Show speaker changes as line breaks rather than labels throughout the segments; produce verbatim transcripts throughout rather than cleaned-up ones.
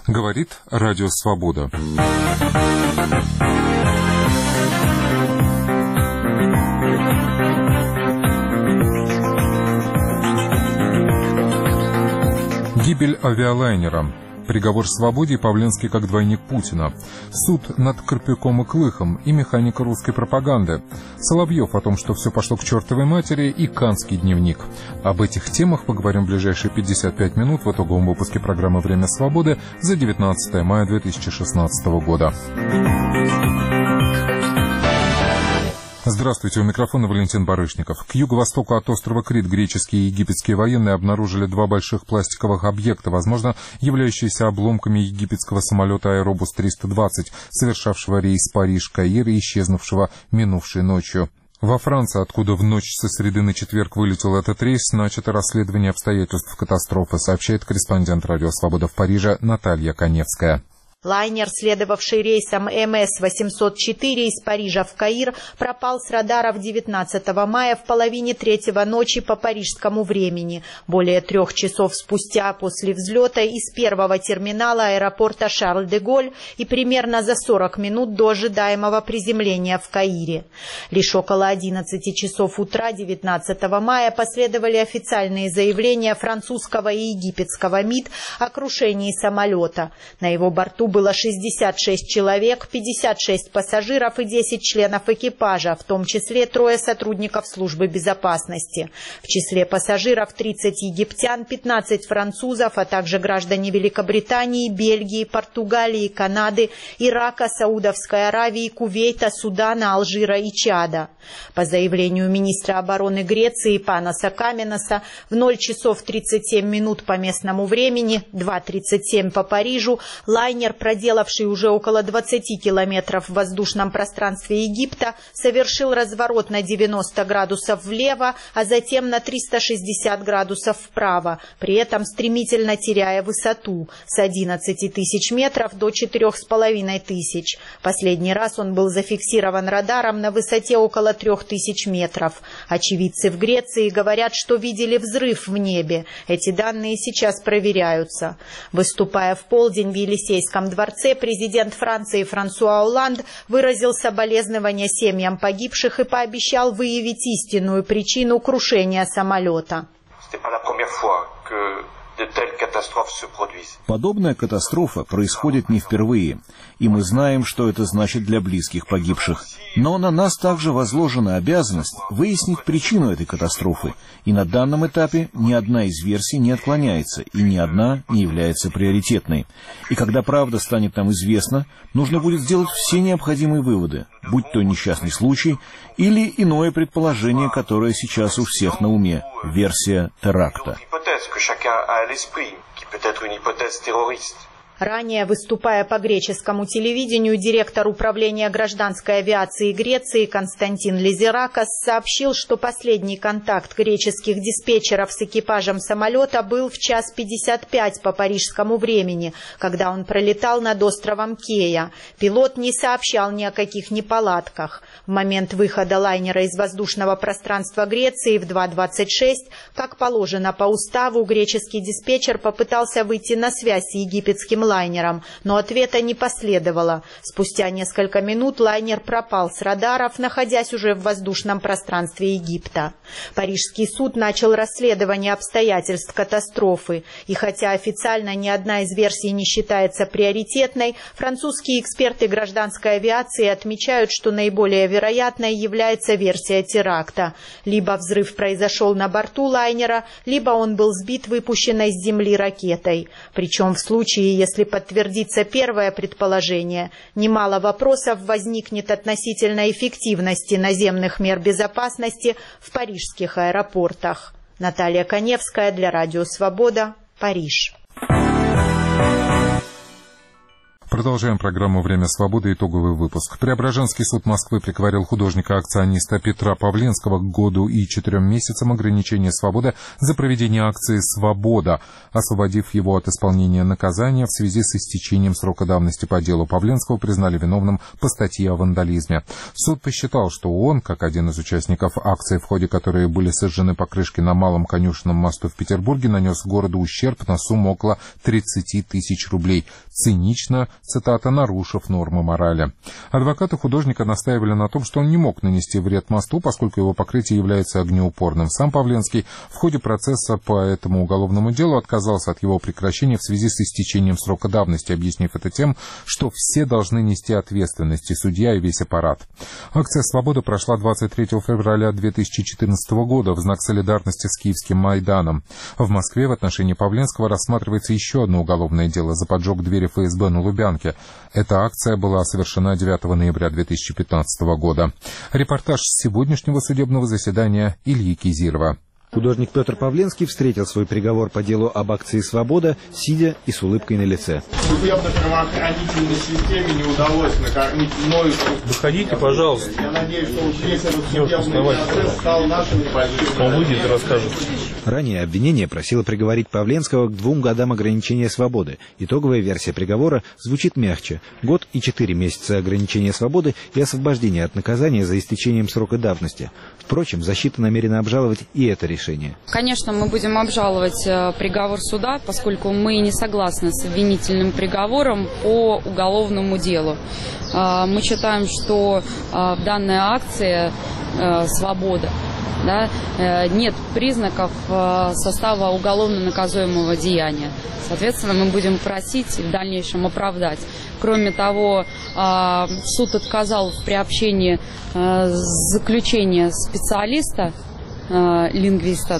Говорит Радио Свобода. Гибель авиалайнера. Приговор свободе и Павленский как двойник Путина. Суд над Карпюком и Клыхом и механика русской пропаганды. Соловьев о том, что все пошло к чертовой матери, и Канский дневник. Об этих темах поговорим в ближайшие пятьдесят пять минут в итоговом выпуске программы «Время свободы» за девятнадцатое мая две тысячи шестнадцатого года. Здравствуйте, у микрофона Валентин Барышников. К юго-востоку от острова Крит греческие и египетские военные обнаружили два больших пластиковых объекта, возможно, являющиеся обломками египетского самолета Аэробус триста двадцать, совершавшего рейс Париж-Каир и исчезнувшего минувшей ночью. Во Франции, откуда в ночь со среды на четверг вылетел этот рейс, начато расследование обстоятельств катастрофы, сообщает корреспондент Радио Свобода в Париже Наталья Коневская.
Лайнер, следовавший рейсом эм эс восемьсот четыре из Парижа в Каир, пропал с радаров девятнадцатого мая в половине третьего ночи по парижскому времени. Более трех часов спустя после взлета из первого терминала аэропорта Шарль-де-Голь и примерно за сорок минут до ожидаемого приземления в Каире. Лишь около одиннадцати часов утра девятнадцатого мая последовали официальные заявления французского и египетского МИД о крушении самолета. На его борту было шестьдесят шесть человек, пятьдесят шесть пассажиров и десять членов экипажа, в том числе трое сотрудников службы безопасности. В числе пассажиров тридцать египтян, пятнадцать французов, а также граждане Великобритании, Бельгии, Португалии, Канады, Ирака, Саудовской Аравии, Кувейта, Судана, Алжира и Чада. По заявлению министра обороны Греции Паноса Каменоса, в ноль часов тридцать семь минут по местному времени, два тридцать семь по Парижу, лайнер, проделавший уже около двадцати километров в воздушном пространстве Египта, совершил разворот на девяносто градусов влево, а затем на триста шестьдесят градусов вправо, при этом стремительно теряя высоту с одиннадцати тысяч метров до четырёх с половиной тысяч. Последний раз он был зафиксирован радаром на высоте около трех тысяч метров. Очевидцы в Греции говорят, что видели взрыв в небе. Эти данные сейчас проверяются. Выступая в полдень в Елисейском дворце, президент Франции Франсуа Олланд выразил соболезнования семьям погибших и пообещал выявить истинную причину крушения самолета.
Подобная катастрофа происходит не впервые, и мы знаем, что это значит для близких погибших. Но на нас также возложена обязанность выяснить причину этой катастрофы, и на данном этапе ни одна из версий не отклоняется, и ни одна не является приоритетной. И когда правда станет нам известна, нужно будет сделать все необходимые выводы, будь то несчастный случай или иное предположение, которое сейчас у всех на уме – версия теракта.
Ранее, выступая по греческому телевидению, директор управления гражданской авиации Греции Константин Лизеракос сообщил, что последний контакт греческих диспетчеров с экипажем самолета был в час пятьдесят пять по парижскому времени, когда он пролетал над островом Кея. Пилот не сообщал ни о каких неполадках. В момент выхода лайнера из воздушного пространства Греции в два двадцать шесть, как положено по уставу, греческий диспетчер попытался выйти на связь с египетским лайнером. лайнером, но ответа не последовало. Спустя несколько минут лайнер пропал с радаров, находясь уже в воздушном пространстве Египта. Парижский суд начал расследование обстоятельств катастрофы, и хотя официально ни одна из версий не считается приоритетной, французские эксперты гражданской авиации отмечают, что наиболее вероятной является версия теракта. Либо взрыв произошел на борту лайнера, либо он был сбит выпущенной с земли ракетой. Причем в случае, если подтвердится первое предположение, немало вопросов возникнет относительно эффективности наземных мер безопасности в парижских аэропортах. Наталья Коневская для Радио Свобода, Париж.
Продолжаем программу «Время свободы». Итоговый выпуск. Преображенский суд Москвы приговорил художника-акциониста Петра Павленского к году и четырем месяцам ограничения свободы за проведение акции «Свобода», освободив его от исполнения наказания в связи с истечением срока давности по делу. Павленского признали виновным по статье о вандализме. Суд посчитал, что он, как один из участников акции, в ходе которой были сожжены покрышки на Малом Конюшенном мосту в Петербурге, нанес городу ущерб на сумму около тридцати тысяч рублей. Цинично, цитата, нарушив нормы морали. Адвокаты художника настаивали на том, что он не мог нанести вред мосту, поскольку его покрытие является огнеупорным. Сам Павленский в ходе процесса по этому уголовному делу отказался от его прекращения в связи с истечением срока давности, объяснив это тем, что все должны нести ответственность, и судья, и весь аппарат. Акция «Свобода» прошла двадцать третьего февраля две тысячи четырнадцатого года в знак солидарности с Киевским Майданом. В Москве в отношении Павленского рассматривается еще одно уголовное дело за поджог двери эф эс бэ на Лубянке. Эта акция была совершена девятого ноября две тысячи пятнадцатого года. Репортаж с сегодняшнего судебного заседания Ильи Кизирова.
Художник Петр Павленский встретил свой приговор по делу об акции «Свобода», сидя и с улыбкой на лице.
Судебно-правоохранительной системе не удалось накормить мною.
Выходите, пожалуйста.
Я надеюсь, что весь этот судебный процесс стал нашим позицией.
Он выйдет и расскажет.
Ранее обвинение просило приговорить Павленского к двум годам ограничения свободы. Итоговая версия приговора звучит мягче. Год и четыре месяца ограничения свободы и освобождения от наказания за истечением срока давности. Впрочем, защита намерена обжаловать и это решение.
Конечно, мы будем обжаловать приговор суда, поскольку мы не согласны с обвинительным приговором по уголовному делу. Мы считаем, что в данной акции «Свобода», да, нет признаков состава уголовно наказуемого деяния. Соответственно, мы будем просить в дальнейшем оправдать. Кроме того, суд отказал в приобщении заключения специалиста, лингвиста,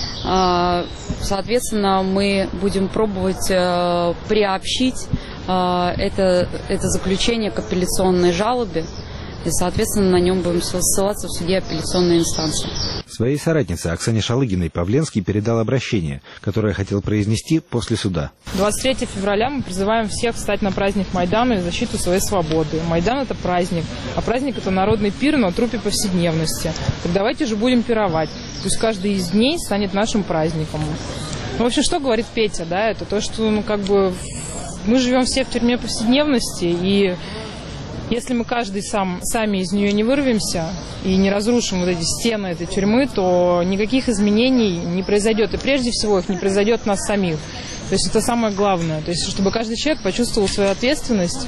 да. Соответственно, мы будем пробовать приобщить это, это заключение к апелляционной жалобе. И, соответственно, на нем будем ссылаться в суде апелляционной инстанции.
Своей соратнице Оксане Шалыгиной Павленский передал обращение, которое хотел произнести после суда.
двадцать третьего февраля мы призываем всех встать на праздник Майдана и защиту своей свободы. Майдан – это праздник, а праздник – это народный пир на трупе повседневности. Так давайте же будем пировать. Пусть каждый из дней станет нашим праздником. Ну, в общем, что говорит Петя, да? Это то, что, ну, как бы, мы живем все в тюрьме повседневности, и если мы каждый сам, сами из нее не вырвемся и не разрушим вот эти стены этой тюрьмы, то никаких изменений не произойдет. И прежде всего их не произойдет нас самих. То есть это самое главное. То есть чтобы каждый человек почувствовал свою ответственность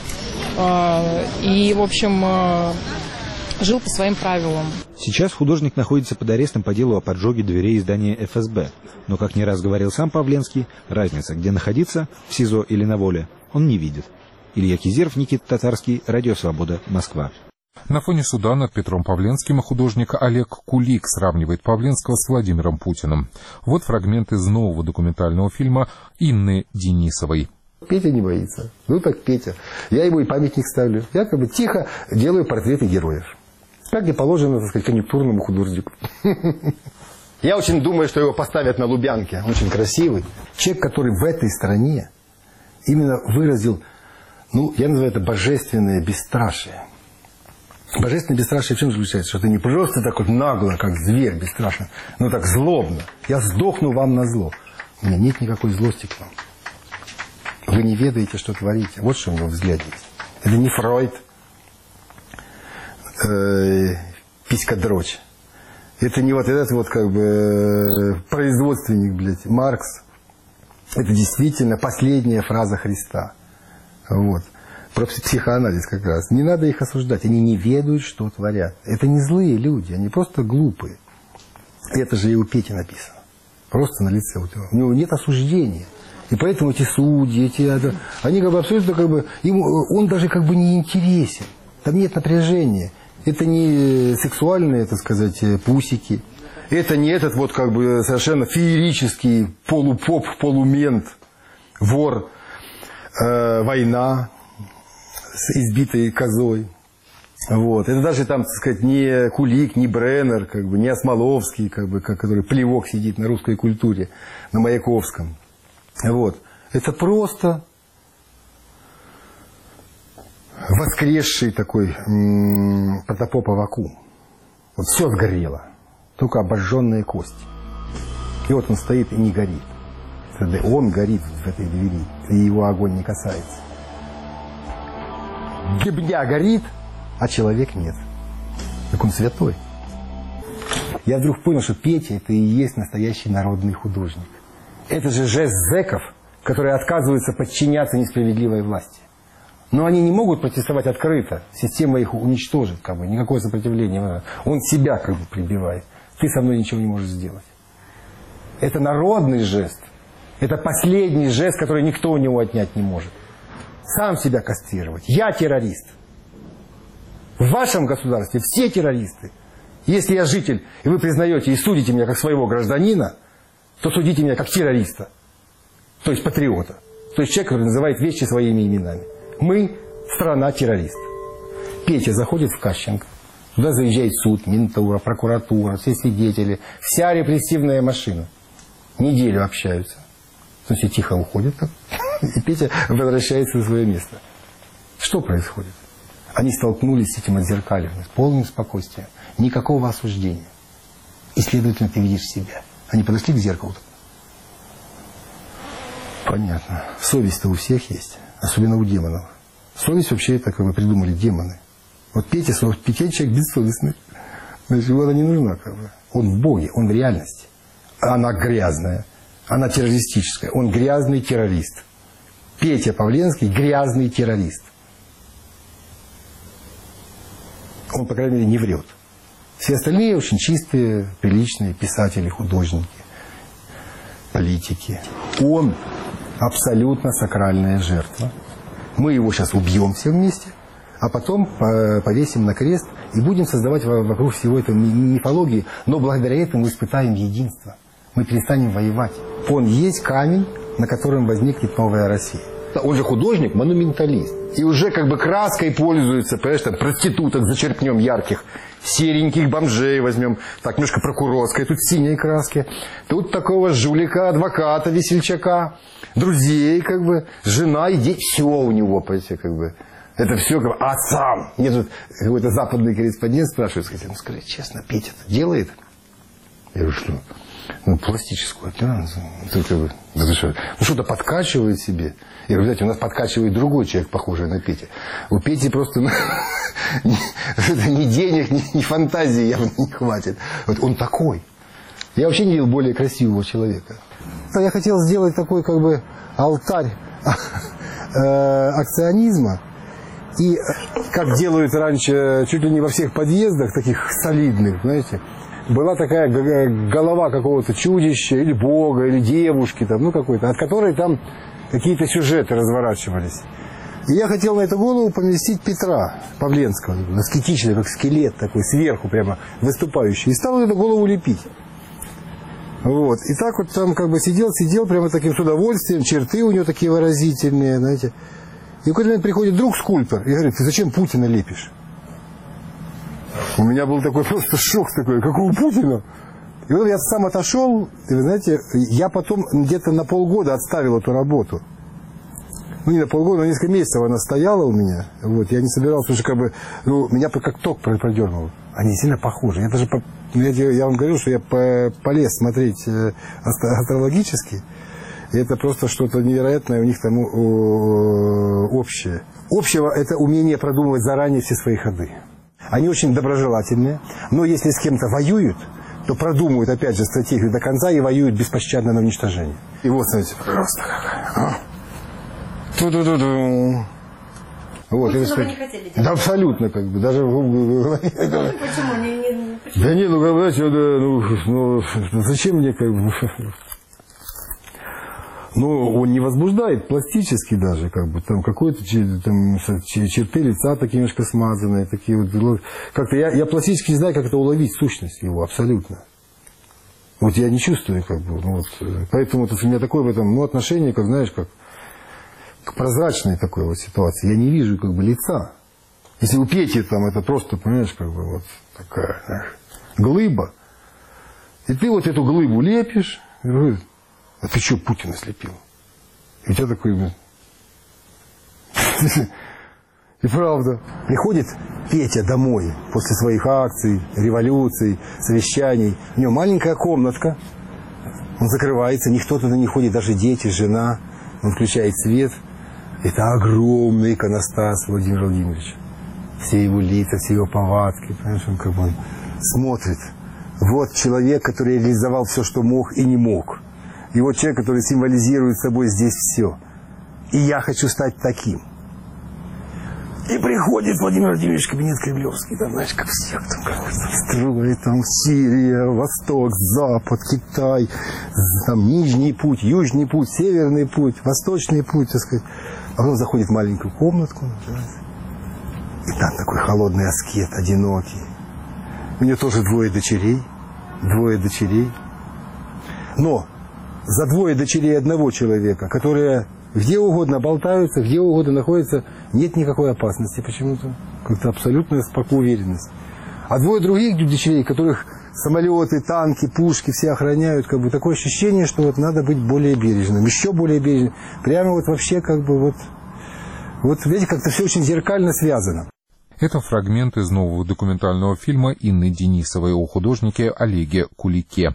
э, и, в общем, э, жил по своим правилам.
Сейчас художник находится под арестом по делу о поджоге дверей здания эф эс бэ. Но, как не раз говорил сам Павленский, разница, где находиться, в СИЗО или на воле, он не видит. Илья Кизиров, Никита Татарский, Радио Свобода, Москва.
На фоне суда над Петром Павленским художник Олег Кулик сравнивает Павленского с Владимиром Путиным. Вот фрагмент из нового документального фильма Инны Денисовой.
Петя не боится. Ну так Петя. Я ему и памятник ставлю. Я как бы тихо делаю портреты героев. Как и положено, так сказать, конъюнктурному художнику. Я очень думаю, что его поставят на Лубянке. Очень красивый. Человек, который в этой стране именно выразил, ну, я называю это божественное бесстрашие. Божественное бесстрашие в чем заключается? Что ты не просто так вот нагло, как зверь бесстрашно, но так злобно. Я сдохну вам на зло. У меня нет никакой злости к вам. Вы не ведаете, что творите. Вот что у него взгляд есть. Это не Фройд, э, писька-дрочь. Это не вот этот вот как бы производственник, блядь, Маркс. Это действительно последняя фраза Христа. Вот. Про психоанализ как раз. Не надо их осуждать. Они не ведают, что творят. Это не злые люди, они просто глупые. Это же и у Пети написано. Просто на лице. У него нет осуждения. И поэтому эти судьи, эти, они как бы абсолютно как бы, ему, он даже как бы не интересен. Там нет напряжения. Это не сексуальные, так сказать, пусики. Это не этот вот как бы совершенно феерический полупоп, полумент, вор, э, война с избитой козой. Вот. Это даже там, так сказать, не Кулик, не Бреннер, как бы, не Осмоловский, как бы, который плевок сидит на русской культуре, на Маяковском. Вот. Это просто воскресший такой м- протопопа вакуум. Вот все сгорело, только обожженные кости. И вот он стоит и не горит. Он горит в этой двери, и его огонь не касается. Гибня горит, а человек нет. Так он святой. Я вдруг понял, что Петя — это и есть настоящий народный художник. Это же жест зэков, которые отказываются подчиняться несправедливой власти. Но они не могут протестовать открыто. Система их уничтожит, как бы, никакое сопротивление. Он себя как бы прибивает. Ты со мной ничего не можешь сделать. Это народный жест. Это последний жест, который никто у него отнять не может. Сам себя кастрировать. Я террорист. В вашем государстве все террористы. Если я житель, и вы признаете и судите меня как своего гражданина, то судите меня как террориста. То есть патриота. То есть человек, который называет вещи своими именами. Мы страна террористов. Петя заходит в Кащенко. Туда заезжает суд, ментура, прокуратура, все свидетели. Вся репрессивная машина. Неделю общаются. То есть тихо уходят. И Петя возвращается на свое место. Что происходит? Они столкнулись с этим отзеркаливанием, с полным спокойствием. Никакого осуждения. И, следовательно, ты видишь себя. Они подошли к зеркалу. Понятно. Совесть-то у всех есть. Особенно у демонов. Совесть вообще это как бы придумали демоны. Вот Петя, Петя человек бессовестный. Значит, ему она не нужна как бы. Он в Боге, он в реальности. Она грязная. Она террористическая. Он грязный террорист. Петя Павленский грязный террорист. Он, по крайней мере, не врет. Все остальные очень чистые, приличные писатели, художники, политики. Он абсолютно сакральная жертва. Мы его сейчас убьем все вместе, а потом повесим на крест и будем создавать вокруг всего этого мифологии, но благодаря этому испытаем единство. Мы перестанем воевать. Он есть камень, на котором возникнет новая Россия. Он же художник, монументалист. И уже как бы краской пользуется, понимаешь, там проституток зачерпнем ярких, сереньких бомжей возьмем, так, немножко прокурорской, тут синей краски, тут такого жулика, адвоката, весельчака, друзей, как бы, жена и дети, все у него, понимаете, как бы. Это все, как бы, а сам. Мне тут какой-то западный корреспондент спрашивает, сказать, ну скажи честно, Петя это делает? Я говорю, что? Ну, пластическую, да, ну, что-то подкачивает себе. Я говорю, знаете, у нас подкачивает другой человек, похожий на Петю. У Пети просто ну, ни денег, ни, ни фантазии явно не хватит. Вот он такой. Я вообще не видел более красивого человека. Я хотел сделать такой, как бы, алтарь акционизма. И как делают раньше, чуть ли не во всех подъездах, таких солидных, знаете, была такая голова какого-то чудища, или бога, или девушки, там, ну какой-то, от которой там какие-то сюжеты разворачивались. И я хотел на эту голову поместить Петра Павленского, аскетичный, как скелет такой, сверху прямо выступающий. И стал эту голову лепить. Вот. И так вот там как бы сидел, сидел прямо таким с удовольствием, черты у него такие выразительные, знаете. И в какой-то момент приходит друг скульптор и говорит, ты зачем Путина лепишь? У меня был такой просто шок такой, какого Путина? И вот я сам отошел, и вы знаете, я потом где-то на полгода отставил эту работу. Ну, не на полгода, но несколько месяцев она стояла у меня. Вот, я не собирался, потому что как бы, ну, меня как ток продернул. Они сильно похожи. Я даже, по, я, я вам говорю, что я по, полез смотреть э, астрологически. И это просто что-то невероятное у них там э, общее. Общего это умение продумывать заранее все свои ходы. Они очень доброжелательные, но если с кем-то воюют, то продумывают, опять же, стратегию до конца и воюют беспощадно на уничтожение. И вот, смотрите, просто как. Ту-ду-ду-ду. Вот,
Путина вы не хотели делать?
Да, абсолютно, как бы, даже в голове.
Почему? Не, не, почему?
Да не, ну, говорите, ну, ну, зачем мне, как бы... Но он не возбуждает пластически даже, как бы, там какой-то там, черты лица такие немножко смазанные, такие вот, как-то я, я пластически не знаю, как это уловить, сущность его, абсолютно. Вот я не чувствую, как бы, ну, вот, поэтому вот, у меня такое в этом, ну, отношение, как, знаешь, как к прозрачной такой вот ситуации, я не вижу, как бы, лица. Если у Пети там это просто, понимаешь, как бы, вот такая, знаешь, глыба, и ты вот эту глыбу лепишь, и говоришь, а ты что, Путина слепил? И у тебя такой... И правда, приходит Петя домой после своих акций, революций, совещаний. У него маленькая комнатка, он закрывается, никто туда не ходит, даже дети, жена. Он включает свет. Это огромный иконостас Владимира Владимировича. Все его лица, все его повадки. Понимаешь, он как бы он смотрит. Вот человек, который реализовал все, что мог и не мог. И вот человек, который символизирует собой здесь все. И я хочу стать таким. И приходит Владимир Владимирович в кабинет Кремлевский, там, знаешь, как всех там как-то строит, там Сирия, Восток, Запад, Китай, там Нижний путь, Южный путь, Северный путь, Восточный путь, так сказать. А он заходит в маленькую комнатку, и там такой холодный аскет, одинокий. У него тоже двое дочерей, двое дочерей. Но за двое дочерей одного человека, которые где угодно болтаются, где угодно находятся, нет никакой опасности почему-то. Как-то абсолютная спокойная уверенность. А двое других дочерей, которых самолеты, танки, пушки все охраняют, как бы такое ощущение, что вот надо быть более бережным, еще более бережным. Прямо вот вообще как бы вот, вот видите, как-то все очень зеркально связано.
Это фрагмент из нового документального фильма Инны Денисовой о художнике Олеге Кулике.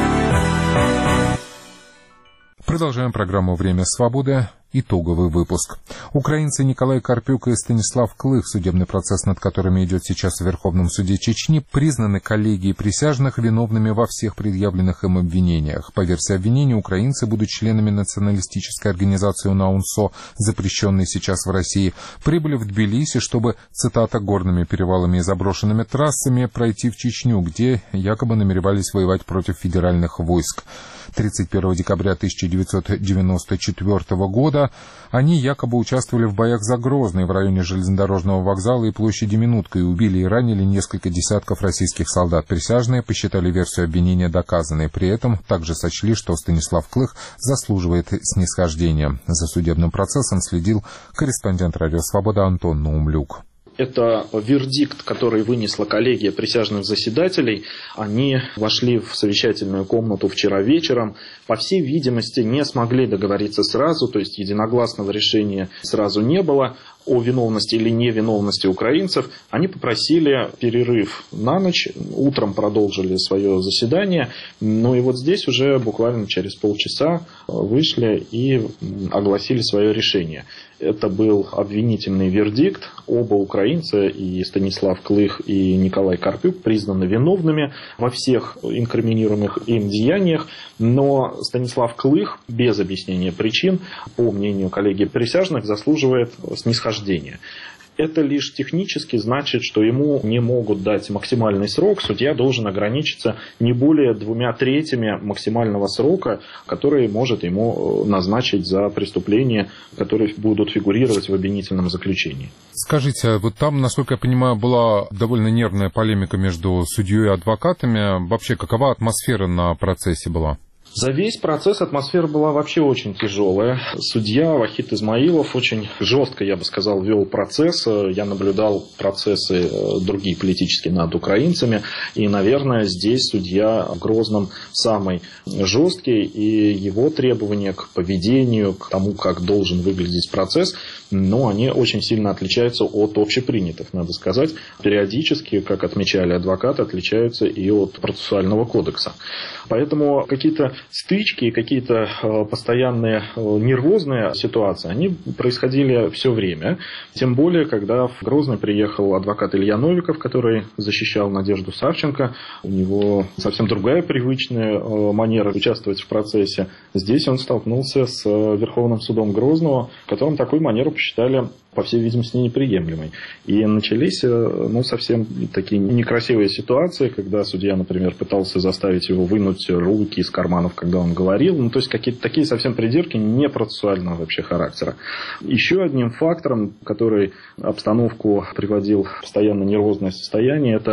Продолжаем программу «Время свободы». Итоговый выпуск. Украинцы Николай Карпюк и Станислав Клых, судебный процесс над которыми идет сейчас в Верховном суде Чечни, признаны коллегией присяжных виновными во всех предъявленных им обвинениях. По версии обвинения, украинцы будут членами националистической организации УНАУНСО, запрещенной сейчас в России, прибыли в Тбилиси, чтобы, цитата, горными перевалами и заброшенными трассами пройти в Чечню, где якобы намеревались воевать против федеральных войск. тридцать первого декабря тысяча девятьсот девяносто четвёртого года они якобы участвовали в боях за Грозный в районе железнодорожного вокзала и площади Минутка и убили и ранили несколько десятков российских солдат. Присяжные посчитали версию обвинения доказанной. При этом также сочли, что Станислав Клых заслуживает снисхождения. За судебным процессом следил корреспондент «Радио Свобода» Антон Наумлюк.
Это вердикт, который вынесла коллегия присяжных заседателей. Они вошли в совещательную комнату вчера вечером. По всей видимости, не смогли договориться сразу, то есть единогласного решения сразу не было о виновности или невиновности украинцев. Они попросили перерыв на ночь, утром продолжили свое заседание. Ну и вот здесь уже буквально через полчаса вышли и огласили свое решение. Это был обвинительный вердикт. Оба украинца, и Станислав Клых, и Николай Карпюк, признаны виновными во всех инкриминируемых им деяниях. Но Станислав Клых, без объяснения причин, по мнению коллегии присяжных, заслуживает снисхождения. Это лишь технически значит, что ему не могут дать максимальный срок. Судья должен ограничиться не более двумя третьими максимального срока, который может ему назначить за преступления, которые будут фигурировать в обвинительном заключении.
Скажите, вот там, насколько я понимаю, была довольно нервная полемика между судьей и адвокатами. Вообще, какова атмосфера на процессе была?
За весь процесс атмосфера была вообще очень тяжелая. Судья Вахид Измаилов очень жестко, я бы сказал, вел процесс. Я наблюдал процессы другие политические над украинцами. И, наверное, здесь судья в Грозном самый жесткий. И его требования к поведению, к тому, как должен выглядеть процесс, но они очень сильно отличаются от общепринятых, надо сказать. Периодически, как отмечали адвокаты, отличаются и от процессуального кодекса. Поэтому какие-то стычки, какие-то постоянные нервозные ситуации, они происходили все время. Тем более, когда в Грозный приехал адвокат Илья Новиков, который защищал Надежду Савченко. У него совсем другая привычная манера участвовать в процессе. Здесь он столкнулся с Верховным судом Грозного, в котором такую манеру посчитали, по всей видимости, неприемлемой. И начались ну, совсем такие некрасивые ситуации, когда судья, например, пытался заставить его вынуть руки из карманов, когда он говорил. Ну, то есть какие-то такие совсем придирки не процессуального вообще характера. Еще одним фактором, который обстановку приводил в постоянно нервозное состояние, это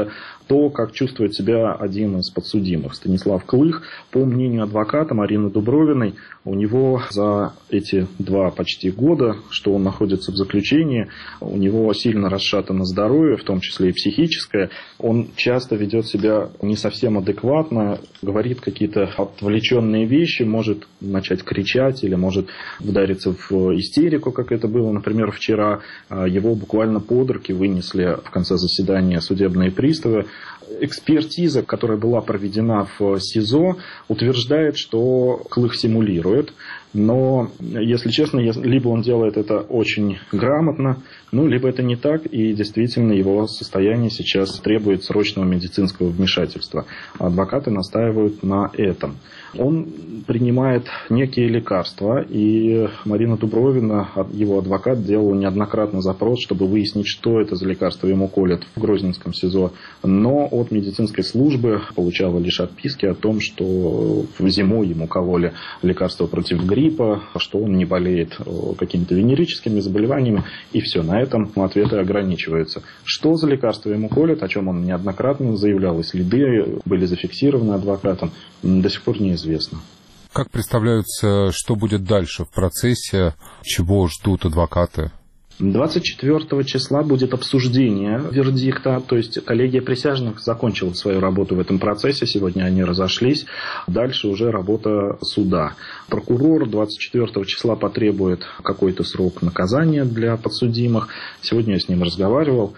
то, как чувствует себя один из подсудимых, Станислав Клых. По мнению адвоката Марины Дубровиной, у него за эти два почти года, что он находится в заключении, у него сильно расшатано здоровье, в том числе и психическое. Он часто ведет себя не совсем адекватно, говорит какие-то отвлеченные вещи, может начать кричать или может вдариться в истерику, как это было, например, вчера. Его буквально под руки вынесли в конце заседания судебные приставы. Экспертиза, которая была проведена в СИЗО, утверждает, что Клых симулирует. Но, если честно, либо он делает это очень грамотно, ну, либо это не так, и действительно его состояние сейчас требует срочного медицинского вмешательства. Адвокаты настаивают на этом. Он принимает некие лекарства, и Марина Дубровина, его адвокат, делала неоднократно запрос, чтобы выяснить, что это за лекарство ему колят в Грозненском СИЗО. Но от медицинской службы получала лишь отписки о том, что зимой ему кололи лекарства против гриппа, что он не болеет какими-то венерическими заболеваниями, и все, на этом ответы ограничиваются. Что за лекарства ему колят, о чем он неоднократно заявлял, и следы были зафиксированы адвокатом, до сих пор неизвестно.
Как представляется, что будет дальше в процессе, чего ждут адвокаты?
двадцать четвёртого числа будет обсуждение вердикта, то есть коллегия присяжных закончила свою работу в этом процессе, сегодня они разошлись, дальше уже работа суда. Прокурор двадцать четвёртого числа потребует какой-то срок наказания для подсудимых, сегодня я с ним разговаривал,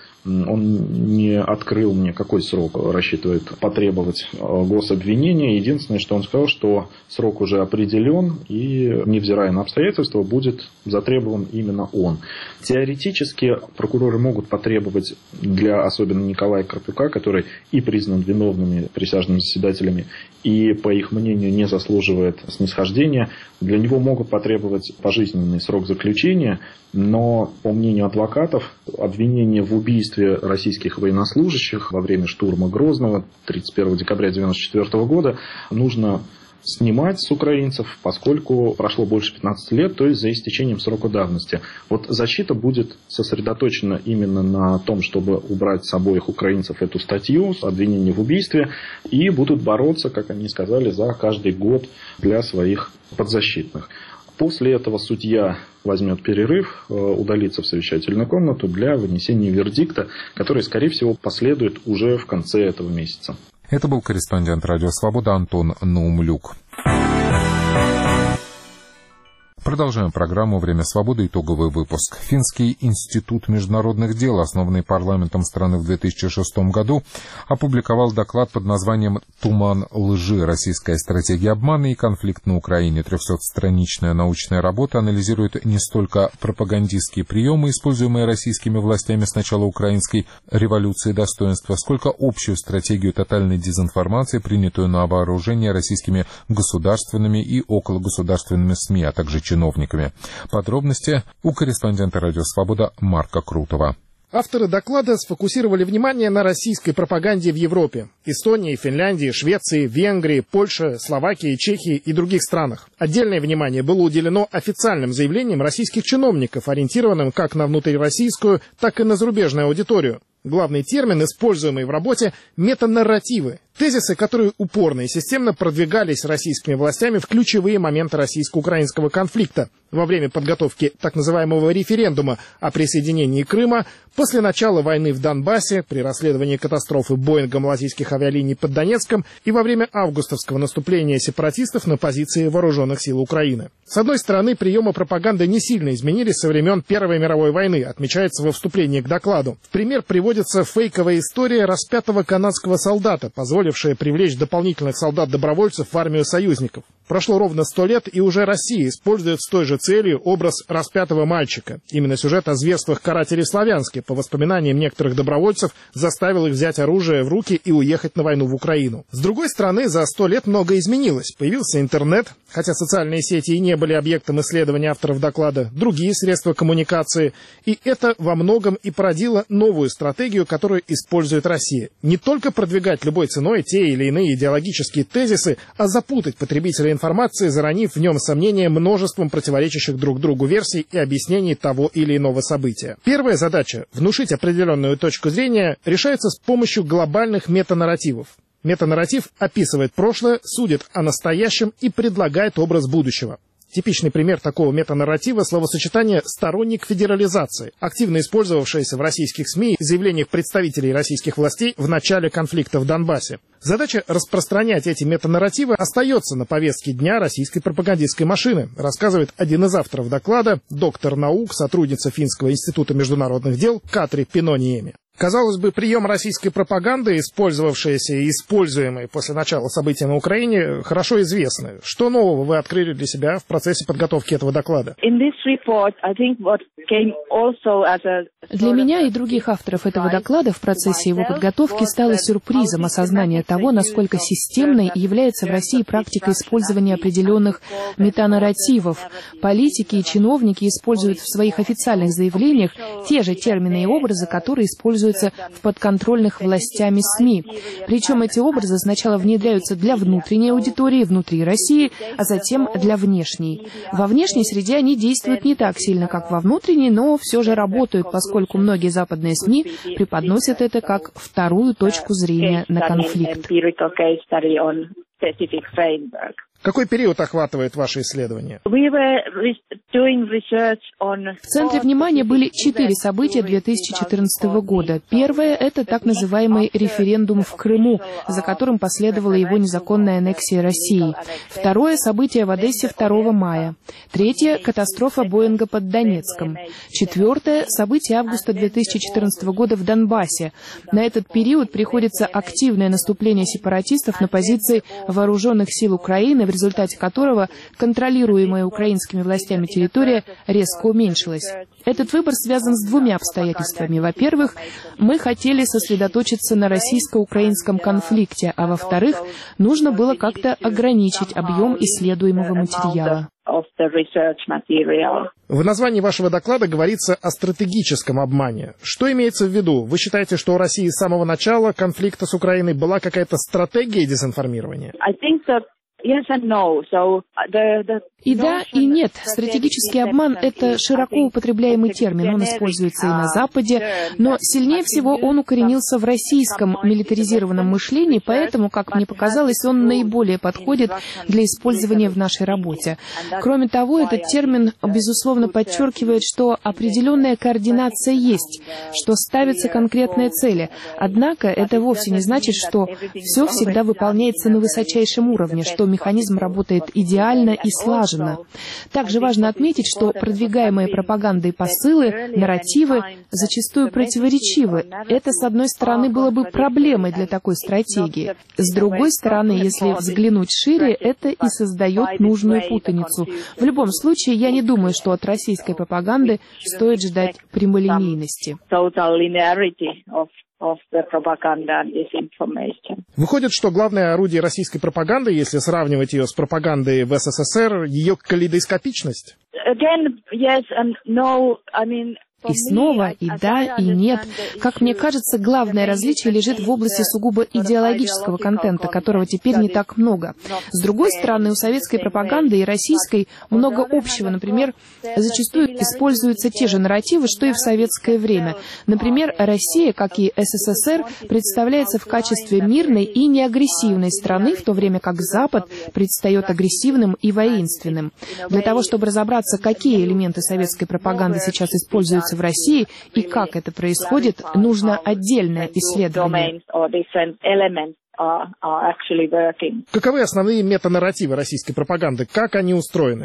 он не открыл мне, какой срок рассчитывает потребовать гособвинения. Единственное, что он сказал, что срок уже определен и, невзирая на обстоятельства, будет затребован именно он. Теоретически прокуроры могут потребовать для особенно Николая Карпюка, который и признан виновными присяжными заседателями, и, по их мнению, не заслуживает снисхождения, для него могут потребовать пожизненный срок заключения, но, по мнению адвокатов, обвинение в убийстве российских военнослужащих во время штурма Грозного тридцать первого декабря тысяча девятьсот девяносто четвёртого года нужно снимать с украинцев, поскольку прошло больше пятнадцати лет, то есть за истечением срока давности. Вот защита будет сосредоточена именно на том, чтобы убрать с обоих украинцев эту статью, обвинение в убийстве, и будут бороться, как они сказали, за каждый год для своих подзащитных. После этого судья возьмет перерыв, удалится в совещательную комнату для вынесения вердикта, который, скорее всего, последует уже в конце этого месяца.
Это был корреспондент «Радио Свобода» Антон Наумлюк. Продолжаем программу «Время свободы». Итоговый выпуск. Финский институт международных дел, основанный парламентом страны в две тысячи шестом году, опубликовал доклад под названием «Туман лжи. Российская стратегия обмана и конфликт на Украине». Трехсотстраничная научная работа анализирует не столько пропагандистские приемы, используемые российскими властями с начала украинской революции достоинства, сколько общую стратегию тотальной дезинформации, принятую на вооружение российскими государственными и окологосударственными СМИ, а также чиновниками. Подробности у корреспондента «Радио Свобода» Марка Крутова.
Авторы доклада сфокусировали внимание на российской пропаганде в Европе. Эстонии, Финляндии, Швеции, Венгрии, Польше, Словакии, Чехии и других странах. Отдельное внимание было уделено официальным заявлениям российских чиновников, ориентированным как на внутрироссийскую, так и на зарубежную аудиторию. Главный термин, используемый в работе – метанарративы. Тезисы, которые упорно и системно продвигались российскими властями в ключевые моменты российско-украинского конфликта во время подготовки так называемого референдума о присоединении Крыма, после начала войны в Донбассе, при расследовании катастрофы Боингом латвийских авиалиний под Донецком и во время августовского наступления сепаратистов на позиции вооруженных сил Украины. С одной стороны, приемы пропаганды не сильно изменились со времен Первой мировой войны, отмечается во вступлении к докладу. В пример приводится фейковая история распятого канадского солдата, позволившая привлечь дополнительных солдат-добровольцев в армию союзников. Прошло ровно сто лет, и уже Россия использует с той же целью образ распятого мальчика. Именно сюжет о зверствах карателей Славянске, по воспоминаниям некоторых добровольцев, заставил их взять оружие в руки и уехать на войну в Украину. С другой стороны, за сто лет многое изменилось. Появился интернет, хотя социальные сети и не были объектом исследования авторов доклада, другие средства коммуникации. И это во многом и породило новую стратегию, которую использует Россия. Не только продвигать любой ценой те или иные идеологические тезисы, а запутать потребителя информации дезинформации, заронив в нем сомнения множеством противоречащих друг другу версий и объяснений того или иного события. Первая задача – внушить определенную точку зрения – решается с помощью глобальных метанарративов. Метанарратив описывает прошлое, судит о настоящем и предлагает образ будущего. Типичный пример такого метанарратива – словосочетание «сторонник федерализации», активно использовавшееся в российских СМИ в заявлениях представителей российских властей в начале конфликта в Донбассе. Задача распространять эти метанарративы остается на повестке дня российской пропагандистской машины, рассказывает один из авторов доклада, доктор наук, сотрудница Финского института международных дел Катри Пинониеми. Казалось бы, прием российской пропаганды, использовавшийся и используемый после начала событий на Украине, хорошо известны. Что нового вы открыли для себя в процессе подготовки этого доклада?
Для меня и других авторов этого доклада в процессе его подготовки стало сюрпризом осознание того, насколько системной является в России практика использования определенных метанарративов. Политики и чиновники используют в своих официальных заявлениях те же термины и образы, которые используются в подконтрольных властями СМИ. Причем эти образы сначала внедряются для внутренней аудитории, внутри России, а затем для внешней. Во внешней среде они действуют не так сильно, как во внутренней, но все же работают, поскольку многие западные СМИ преподносят это как вторую точку зрения на конфликт.
Какой период охватывает ваше исследование?
В центре внимания были четыре события две тысячи четырнадцатого года. Первое – это так называемый референдум в Крыму, за которым последовала его незаконная аннексия России. Второе – событие в Одессе второго мая. Третье – катастрофа Боинга под Донецком. Четвертое – событие августа две тысячи четырнадцатого года в Донбассе. На этот период приходится активное наступление сепаратистов на позиции вооруженных сил Украины, в результате которого контролируемая украинскими властями территория резко уменьшилась. Этот выбор связан с двумя обстоятельствами. Во-первых, мы хотели сосредоточиться на российско-украинском конфликте, а во-вторых, нужно было как-то ограничить объем исследуемого материала.
В названии вашего доклада говорится о стратегическом обмане. Что имеется в виду? Вы считаете, что у России с самого начала конфликта с Украиной была какая-то стратегия дезинформирования?
И да, и нет. Стратегический обман – это широко употребляемый термин. Он используется и на Западе, но сильнее всего он укоренился в российском милитаризированном мышлении, поэтому, как мне показалось, он наиболее подходит для использования в нашей работе. Кроме того, этот термин, безусловно, подчеркивает, что определенная координация есть, что ставятся конкретные цели. Однако это вовсе не значит, что все всегда выполняется на высочайшем уровне, что механизм работает идеально и слаженно. Также важно отметить, что продвигаемые пропагандой посылы, нарративы зачастую противоречивы. Это, с одной стороны, было бы проблемой для такой стратегии. С другой стороны, если взглянуть шире, это и создает нужную путаницу. В любом случае, я не думаю, что от российской пропаганды стоит ждать прямолинейности.
Выходит, что главное орудие российской пропаганды, если сравнивать ее с пропагандой в СССР, ее калейдоскопичность?
И снова, и да, и нет. Как мне кажется, главное различие лежит в области сугубо идеологического контента, которого теперь не так много. С другой стороны, у советской пропаганды и российской много общего. Например, зачастую используются те же нарративы, что и в советское время. Например, Россия, как и СССР, представляется в качестве мирной и неагрессивной страны, в то время как Запад предстает агрессивным и воинственным. Для того, чтобы разобраться, какие элементы советской пропаганды сейчас используются в России и как это происходит, нужно отдельное исследование.
Каковы основные метанарративы российской пропаганды? Как они устроены?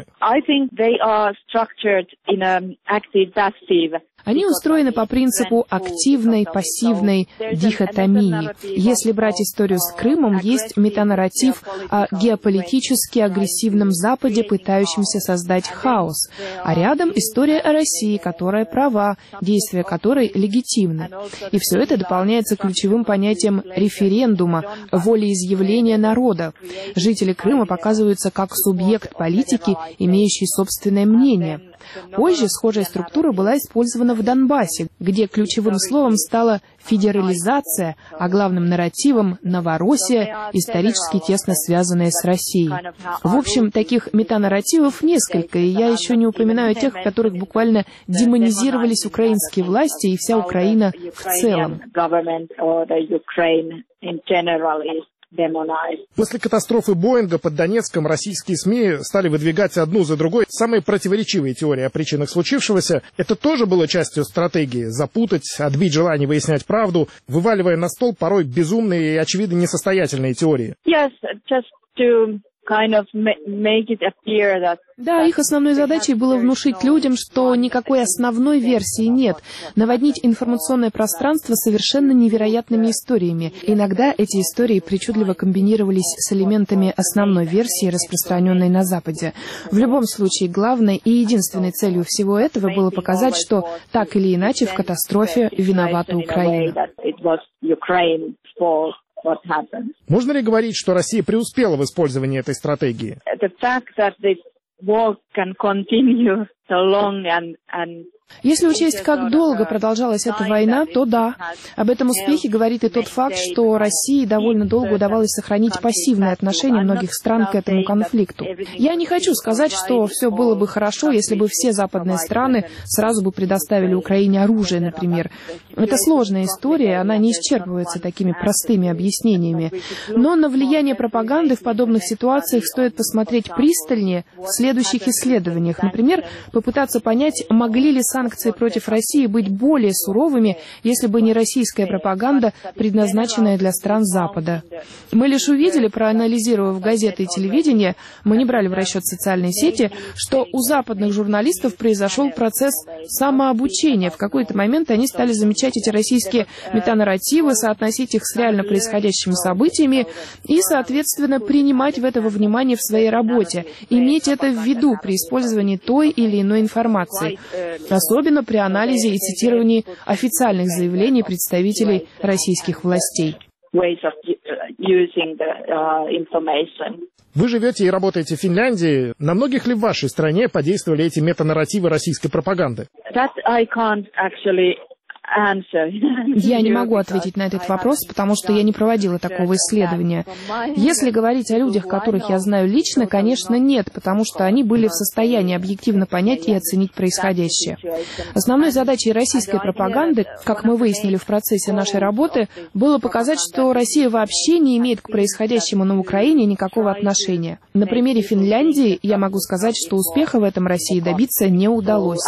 Они устроены по принципу активной, пассивной дихотомии. Если брать историю с Крымом, есть метанарратив о геополитически агрессивном Западе, пытающемся создать хаос. А рядом история о России, которая права, действия которой легитимны. И все это дополняется ключевым понятием референдума, волеизъявления народа. Жители Крыма показываются как субъект политики, имеющий собственное мнение. Позже схожая структура была использована в Донбассе, где ключевым словом стала федерализация, а главным нарративом — Новороссия, исторически тесно связанная с Россией. В общем, таких метанарративов несколько, и я еще не упоминаю тех, в которых буквально демонизировались украинские власти и вся Украина в целом.
После катастрофы Боинга под Донецком российские СМИ стали выдвигать одну за другой самые противоречивые теории о причинах случившегося. Это тоже было частью стратегии — запутать, отбить желание выяснять правду, вываливая на стол порой безумные и, очевидно, несостоятельные теории.
Yes, just to kind of make it appear that
Да, их основной задачей было внушить людям, что никакой основной версии нет, наводнить информационное пространство совершенно невероятными историями. Иногда эти истории причудливо комбинировались с элементами основной версии, распространенной на Западе. В любом случае, главной и единственной целью всего этого было показать, что так или иначе в катастрофе виновата Украина.
Можно ли говорить, что Россия преуспела в использовании этой стратегии?
Если учесть, как долго продолжалась эта война, то да. Об этом успехе говорит и тот факт, что России довольно долго удавалось сохранить пассивное отношение многих стран к этому конфликту. Я не хочу сказать, что все было бы хорошо, если бы все западные страны сразу бы предоставили Украине оружие, например. Это сложная история, она не исчерпывается такими простыми объяснениями. Но на влияние пропаганды в подобных ситуациях стоит посмотреть пристальнее в следующих исследованиях. Например, попытаться понять, могли ли санкции против России быть более суровыми, если бы не российская пропаганда, предназначенная для стран Запада. Мы лишь увидели, проанализировав газеты и телевидение, мы не брали в расчет социальные сети, что у западных журналистов произошел процесс самообучения. В какой-то момент они стали замечать эти российские метанарративы, соотносить их с реально происходящими событиями и, соответственно, принимать в это во внимание в своей работе, иметь это в виду при использовании той или иной информации. Особенно при анализе и цитировании официальных заявлений представителей российских властей.
Вы живете и работаете в Финляндии. На многих ли в вашей стране подействовали эти метанарративы российской пропаганды?
Я не могу ответить на этот вопрос, потому что я не проводила такого исследования. Если говорить о людях, которых я знаю лично, конечно, нет, потому что они были в состоянии объективно понять и оценить происходящее. Основной задачей российской пропаганды, как мы выяснили в процессе нашей работы, было показать, что Россия вообще не имеет к происходящему на Украине никакого отношения. На примере Финляндии я могу сказать, что успеха в этом России добиться не удалось.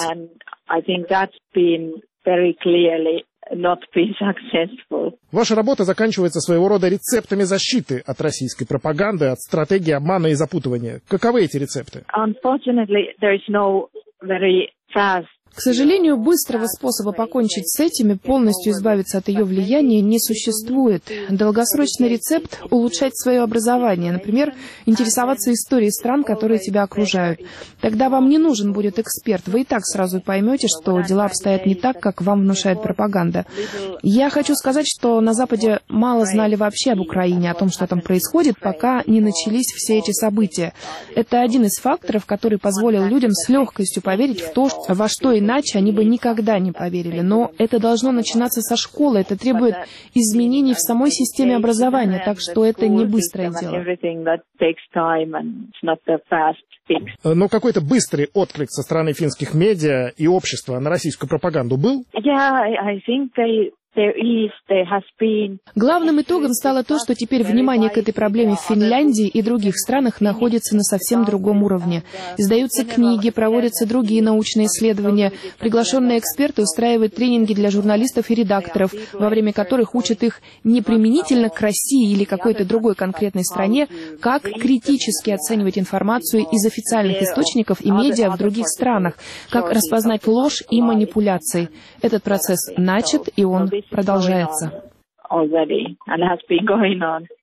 Very clearly not been successful.
Ваша работа заканчивается своего рода рецептами защиты от российской пропаганды, от стратегии обмана и запутывания. Каковы эти рецепты?
Unfortunately, there is no very fast.
К сожалению, быстрого способа покончить с этим и полностью избавиться от ее влияния не существует. Долгосрочный рецепт — улучшать свое образование, например, интересоваться историей стран, которые тебя окружают. Тогда вам не нужен будет эксперт, вы и так сразу поймете, что дела обстоят не так, как вам внушает пропаганда. Я хочу сказать, что на Западе мало знали вообще об Украине, о том, что там происходит, пока не начались все эти события. Это один из факторов, который позволил людям с легкостью поверить в то, во что иначе они бы никогда не поверили. Но это должно начинаться со школы, это требует изменений в самой системе образования, так что это не быстрое дело.
Но какой-то быстрый отклик со стороны финских медиа и общества на российскую пропаганду был?
Главным итогом стало то, что теперь внимание к этой проблеме в Финляндии и других странах находится на совсем другом уровне. Издаются книги, проводятся другие научные исследования, приглашенные эксперты устраивают тренинги для журналистов и редакторов, во время которых учат их не применительно к России или какой-то другой конкретной стране, как критически оценивать информацию из официальных источников и медиа в других странах, как распознать ложь и манипуляции. Этот процесс начат, и он продолжается.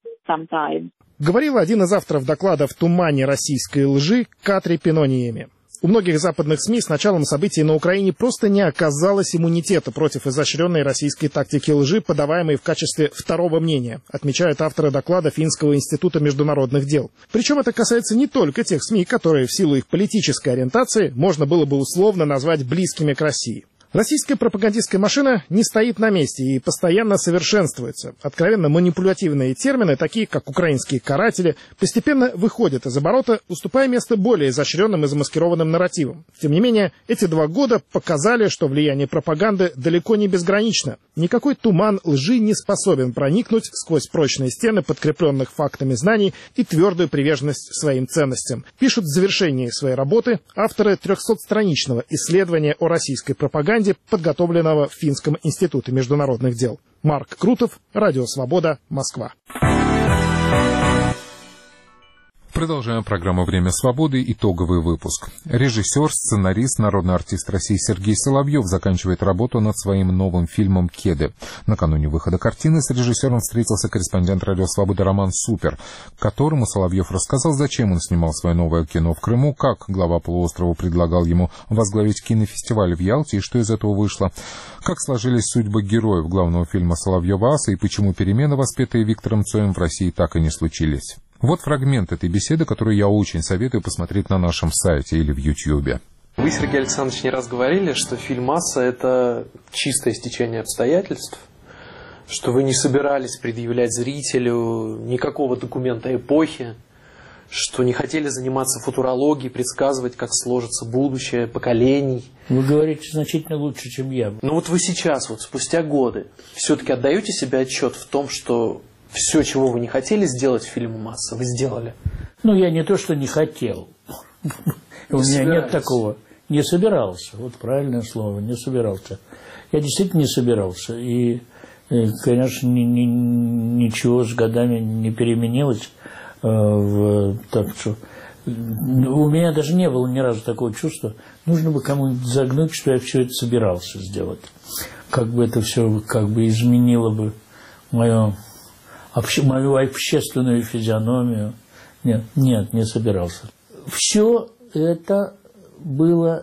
Говорил один из авторов доклада «В тумане российской лжи» Катри Пинониеми. У многих западных СМИ с началом событий на Украине просто не оказалось иммунитета против изощренной российской тактики лжи, подаваемой в качестве второго мнения, отмечают авторы доклада Финского института международных дел. Причем это касается не только тех СМИ, которые в силу их политической ориентации можно было бы условно назвать близкими к России. Российская пропагандистская машина не стоит на месте и постоянно совершенствуется. Откровенно манипулятивные термины, такие как «украинские каратели», постепенно выходят из оборота, уступая место более изощренным и замаскированным нарративам. Тем не менее, эти два года показали, что влияние пропаганды далеко не безгранично. Никакой туман лжи не способен проникнуть сквозь прочные стены подкрепленных фактами знаний и твердую приверженность своим ценностям. Пишут в завершении своей работы авторы трехсотстраничного исследования о российской пропаганде, подготовленного в Финском институте международных дел. Марк Крутов, Радио Свобода, Москва.
Продолжаем программу «Время свободы». Итоговый выпуск. Режиссер, сценарист, народный артист России Сергей Соловьев заканчивает работу над своим новым фильмом «Кеды». Накануне выхода картины с режиссером встретился корреспондент «Радио Свободы» Роман Супер, которому Соловьев рассказал, зачем он снимал свое новое кино в Крыму, как глава полуострова предлагал ему возглавить кинофестиваль в Ялте и что из этого вышло, как сложились судьбы героев главного фильма Соловьева «Аса» и почему перемены, воспетые Виктором Цоем, в России так и не случились. Вот фрагмент этой беседы, которую я очень советую посмотреть на нашем сайте или в Ютьюбе.
Вы, Сергей Александрович, не раз говорили, что фильм «Аса» — это чистое стечение обстоятельств, что вы не собирались предъявлять зрителю никакого документа эпохи, что не хотели заниматься футурологией, предсказывать, как сложится будущее поколений.
Вы говорите значительно лучше, чем я.
Но вот вы сейчас, вот спустя годы, все-таки отдаете себе отчет в том, что все, чего вы не хотели сделать в фильме «Масса», вы сделали?
Ну, я не то, что не хотел. У меня нет такого. Не собирался. Вот правильное слово. Не собирался. Я действительно не собирался. И, конечно, ни, ни, ничего с годами не переменилось. В, так что у меня даже не было ни разу такого чувства. Нужно бы кому-нибудь загнуть, что я все это собирался сделать. Как бы это все как бы изменило бы мое... мою общественную физиономию. Нет, нет, не собирался. Все это было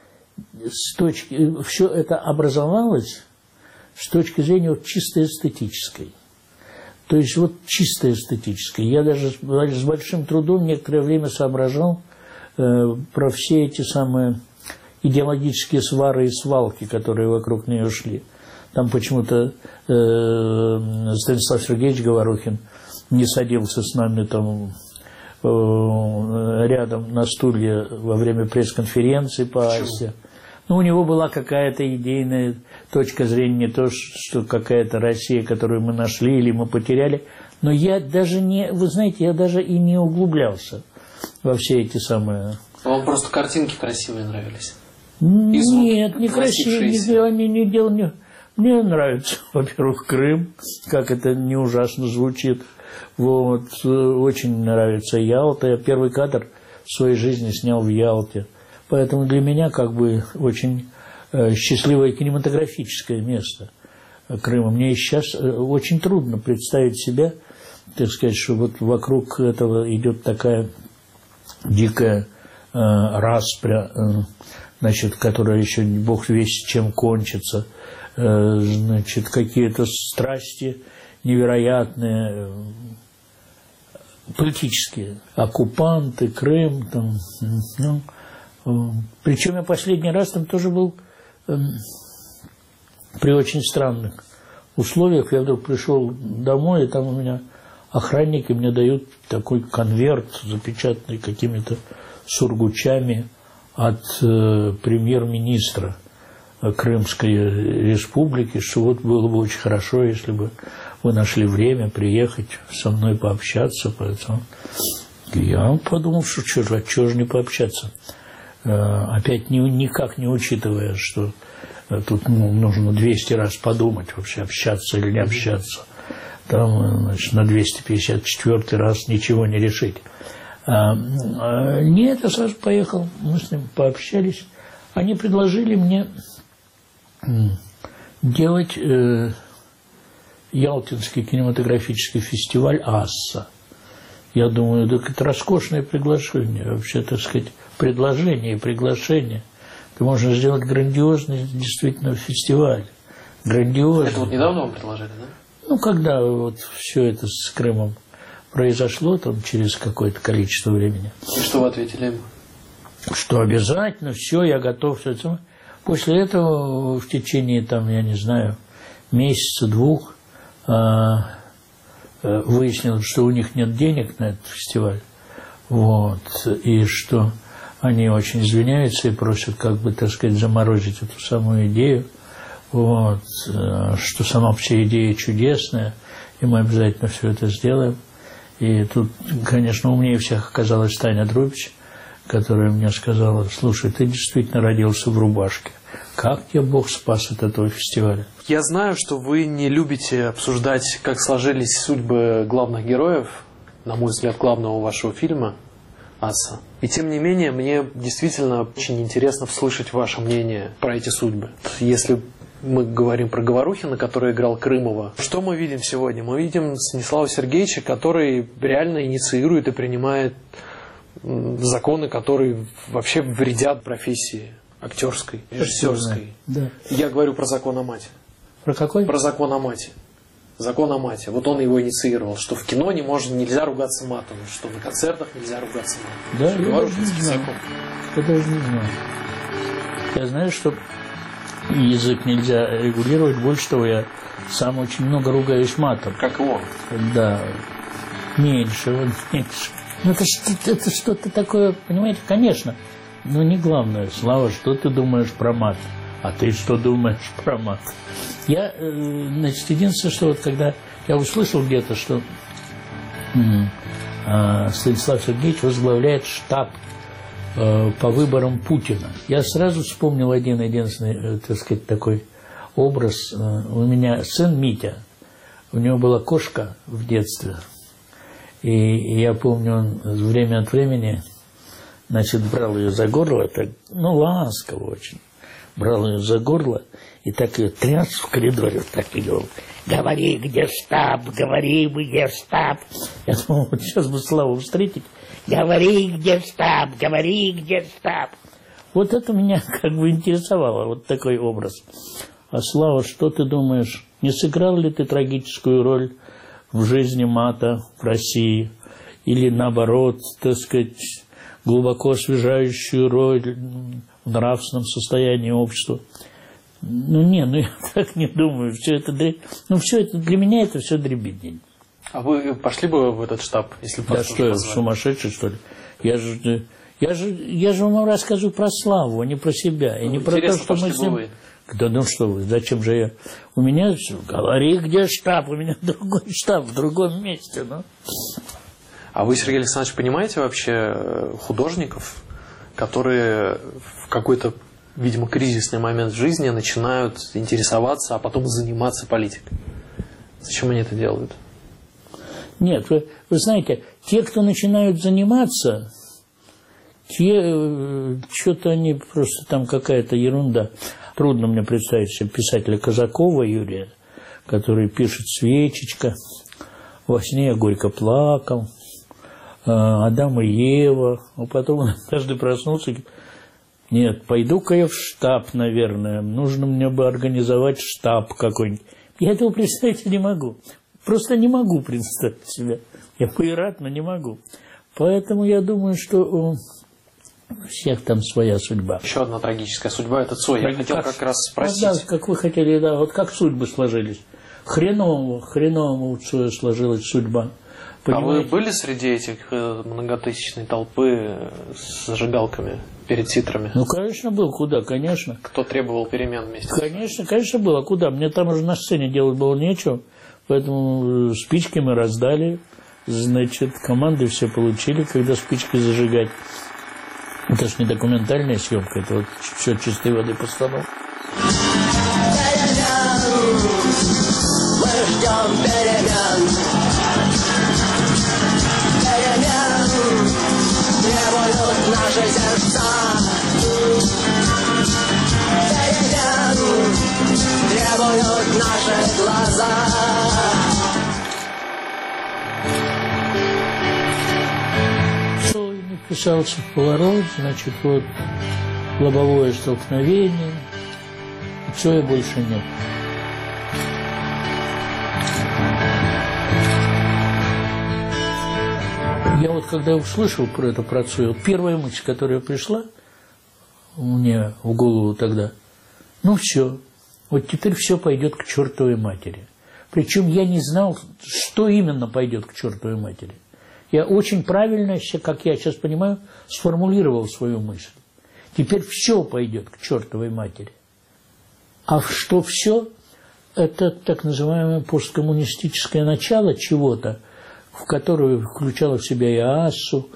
с точки, все это образовалось с точки зрения вот чисто эстетической. То есть вот чисто эстетической. Я даже с большим трудом некоторое время соображал э, про все эти самые идеологические свары и свалки, которые вокруг нее шли. Там почему-то э, Станислав Сергеевич Говорухин не садился с нами там э, рядом на стулья во время пресс-конференции по Асе. Ну, у него была какая-то идейная точка зрения, не то, что какая-то Россия, которую мы нашли или мы потеряли. Но я даже не, вы знаете, я даже и не углублялся во все эти самые...
Вам просто картинки красивые нравились?
Нет, не красивые, они не делали... Мне нравится, во-первых, Крым, как это не ужасно звучит. Вот, очень нравится Ялта. Я первый кадр в своей жизни снял в Ялте. Поэтому для меня как бы очень э, счастливое кинематографическое место Крыма. Мне сейчас очень трудно представить себя, так сказать, что вот вокруг этого идет такая дикая э, распря, э, значит, которая еще бог весть чем кончится. Значит, какие-то страсти невероятные, политические, оккупанты, Крым, там, ну, причем я последний раз там тоже был э, при очень странных условиях. Я вдруг пришел домой, и там у меня охранники мне дают такой конверт, запечатанный какими-то сургучами от э, премьер-министра Крымской республики, что вот было бы очень хорошо, если бы вы нашли время приехать со мной пообщаться. Поэтому я подумал, что что же, а чего же не пообщаться? Опять не, никак не учитывая, что тут ну, нужно двести раз подумать, вообще общаться или не общаться. Там, значит, на двести пятьдесят четвёртый раз ничего не решить. А, а, нет, я сразу поехал, мы с ним пообщались. Они предложили мне делать э, Ялтинский кинематографический фестиваль «Асса». Я думаю, так это роскошное приглашение. Вообще, так сказать, предложение и приглашение, то можно сделать грандиозный действительно фестиваль. Грандиозный.
Это вот недавно вам предложили, да?
Ну, когда вот все это с Крымом произошло, там через какое-то количество времени.
И что вы ответили им?
Что обязательно, все, я готов. Все. После этого в течение, там, я не знаю, месяца-двух выяснилось, что у них нет денег на этот фестиваль. Вот. И что они очень извиняются и просят, как бы, так сказать, заморозить эту самую идею. Вот. Что сама вся идея чудесная, и мы обязательно все это сделаем. И тут, конечно, умнее всех оказалась Таня Друбич, которая мне сказала: слушай, ты действительно родился в рубашке. Как тебя Бог спас от этого фестиваля?
Я знаю, что вы не любите обсуждать, как сложились судьбы главных героев, на мой взгляд, главного вашего фильма «Аса». И тем не менее, мне действительно очень интересно услышать ваше мнение про эти судьбы. Если мы говорим про Говорухина, который играл Крымова, что мы видим сегодня? Мы видим Станислава Сергеевича, который реально инициирует и принимает законы, которые вообще вредят профессии актерской, режиссерской.
Да.
Я говорю про закон о мате.
Про какой?
Про закон о мате. Закон о мате. Вот он его инициировал, что в кино не можно, нельзя ругаться матом, что на концертах нельзя ругаться матом.
Да, я даже не
закон.
знаю. Я даже не знаю. Я знаю, что язык нельзя регулировать. Больше того, я сам очень много ругаюсь матом.
Как и он.
Да. Меньше, он меньше. Ну, это, это что-то такое, понимаете, конечно. Но не главное. Слава, что ты думаешь про мат? А ты что думаешь про мат? Я, значит, единственное, что вот когда я услышал где-то, что э, Станислав Сергеевич возглавляет штаб э, по выборам Путина, я сразу вспомнил один единственный, э, так сказать, такой образ. У меня сын Митя, у него была кошка в детстве. И я помню, он время от времени, значит, брал ее за горло, так, ну, ласково очень, брал ее за горло и так ее тряс в коридоре, вот так и говорил: говори, где штаб, говори, где штаб. Я думал, вот сейчас бы Славу встретить: говори, где штаб, говори, где штаб. Вот это меня как бы интересовало, вот такой образ. А Слава, что ты думаешь, не сыграл ли ты трагическую роль в жизни мата в России, или наоборот, так сказать, глубоко освежающую роль в нравственном состоянии общества? Ну не, ну я так не думаю. Все это, ну все это для меня это все дребедень.
А вы пошли бы в этот штаб, если бы...
Да что, я сумасшедший, что ли? Я же, я же, я же вам рассказываю про Славу, а не про себя, и ну, не про то, что мы с ним... Вы. Да ну что вы, зачем же я... У меня... Говори, где штаб, у меня другой штаб в другом месте, ну.
А вы, Сергей Александрович, понимаете вообще художников, которые в какой-то, видимо, кризисный момент в жизни начинают интересоваться, а потом заниматься политикой? Зачем они это делают?
Нет, вы, вы знаете, те, кто начинают заниматься, те, что-то они просто там какая-то ерунда. Трудно мне представить себе писателя Казакова Юрия, который пишет «Свечечка», «Во сне я горько плакал», «Адам и Ева», а потом он однажды проснулся и говорит: нет, пойду-ка я в штаб, наверное, нужно мне бы организовать штаб какой-нибудь. Я этого представить не могу, просто не могу представить себя. Я бы и рад, но не могу. Поэтому я думаю, что у всех там своя судьба.
Еще одна трагическая судьба – это Цой. Я хотел как, как раз спросить.
Ну, да, как вы хотели, да, вот как судьбы сложились. Хреново, хреново у Цоя сложилась судьба. Понимаете?
А вы были среди этих многотысячной толпы с зажигалками перед титрами?
Ну, конечно, был. Куда? Конечно.
Кто требовал перемен вместе?
Конечно, конечно, был. А куда? Мне там уже на сцене делать было нечего. Поэтому спички мы раздали. Значит, команды все получили, когда спички зажигать. Это же не документальная съемка, это вот все чистой воды постановка.
Мы ждем перемен. Перемен требуют наши сердца. Перемен требуют наши глаза.
вписался в поворот, значит, вот лобовое столкновение, и все, и больше нет. Я вот когда услышал про это, про Цоя, вот первая мысль, которая пришла мне в голову тогда, ну все, вот теперь все пойдет к чертовой матери. Причем я не знал, что именно пойдет к чертовой матери. Я очень правильно, как я сейчас понимаю, сформулировал свою мысль. Теперь все пойдет к чертовой матери. А что все? Это так называемое посткоммунистическое начало чего-то, в которую включала в себя и Ассу,